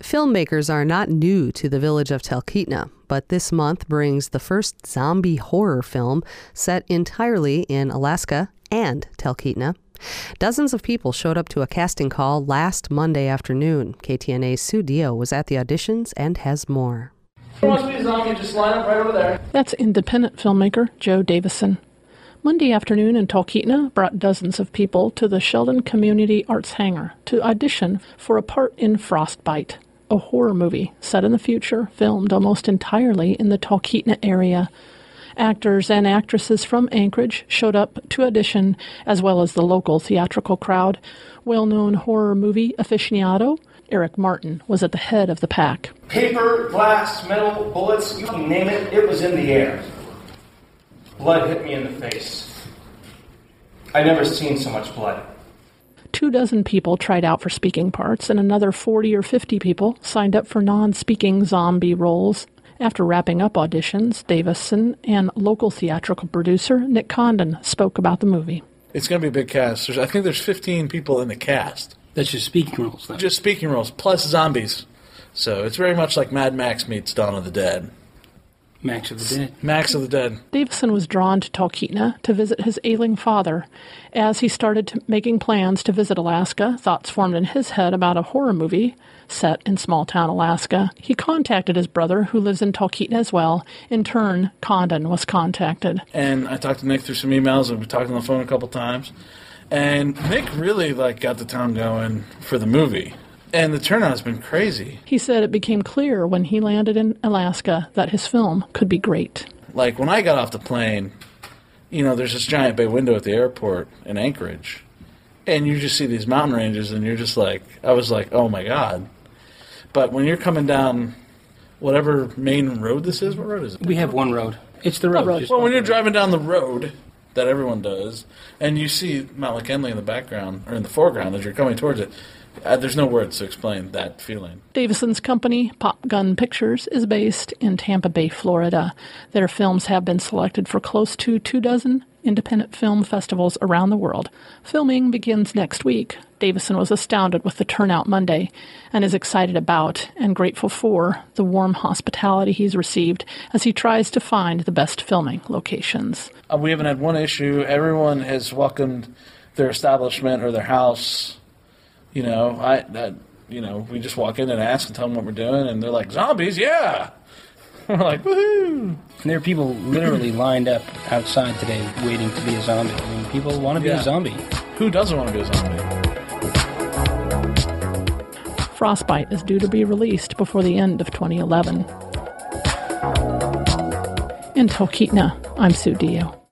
Filmmakers are not new to the village of Talkeetna, but this month brings the first zombie horror film set entirely in Alaska and Talkeetna. Dozens of people showed up to a casting call last Monday afternoon. KTNA's Sue Dio was at the auditions and has more. Who wants to be a zombie? Just line up right over there. That's independent filmmaker Joe Davison. Monday afternoon in Talkeetna brought dozens of people to the Sheldon Community Arts Hangar to audition for a part in Frostbite, a horror movie set in the future, filmed almost entirely in the Talkeetna area. Actors and actresses from Anchorage showed up to audition, as well as the local theatrical crowd. Well-known horror movie aficionado Eric Martin was at the head of the pack. Paper, glass, metal, bullets, you can name it, it was in the air. Blood hit me in the face. I'd never seen so much blood. 24 people tried out for speaking parts, and another 40 or 50 people signed up for non-speaking zombie roles. After wrapping up auditions, Davison and local theatrical producer Nick Condon spoke about the movie. It's going to be a big cast. I think there's 15 people in the cast. That's just speaking roles, though. Just speaking roles, plus zombies. So it's very much like Mad Max meets Dawn of the Dead. Max of the Dead. Max of the Dead. Davison was drawn to Talkeetna to visit his ailing father. As he started making plans to visit Alaska, thoughts formed in his head about a horror movie set in small-town Alaska. He contacted his brother, who lives in Talkeetna as well. In turn, Condon was contacted. And I talked to Nick through some emails, and we talked on the phone a couple times. And Nick really got the town going for the movie. And the turnout has been crazy. He said it became clear when he landed in Alaska that his film could be great. Like, when I got off the plane, there's this giant bay window at the airport in Anchorage. And you just see these mountain ranges, and you're just like, I was like, oh my God. But when you're coming down whatever main road this is, what road is it? We have one road. It's the road. Well, when you're driving down the road that everyone does, and you see Mount McKinley in the background, or in the foreground as you're coming towards it, there's no words to explain that feeling. Davison's company, Pop Gun Pictures, is based in Tampa Bay, Florida. Their films have been selected for close to 24 independent film festivals around the world. Filming begins next week. Davison was astounded with the turnout Monday and is excited about and grateful for the warm hospitality he's received as he tries to find the best filming locations. We haven't had one issue. Everyone has welcomed their establishment or their house. We just walk in and ask and tell them what we're doing, and they're like, zombies, yeah! We're like, woohoo! And there are people literally lined up outside today waiting to be a zombie. I mean, people want to be a zombie. Who doesn't want to be a zombie? Frostbite is due to be released before the end of 2011. In Talkeetna, I'm Sue Dio.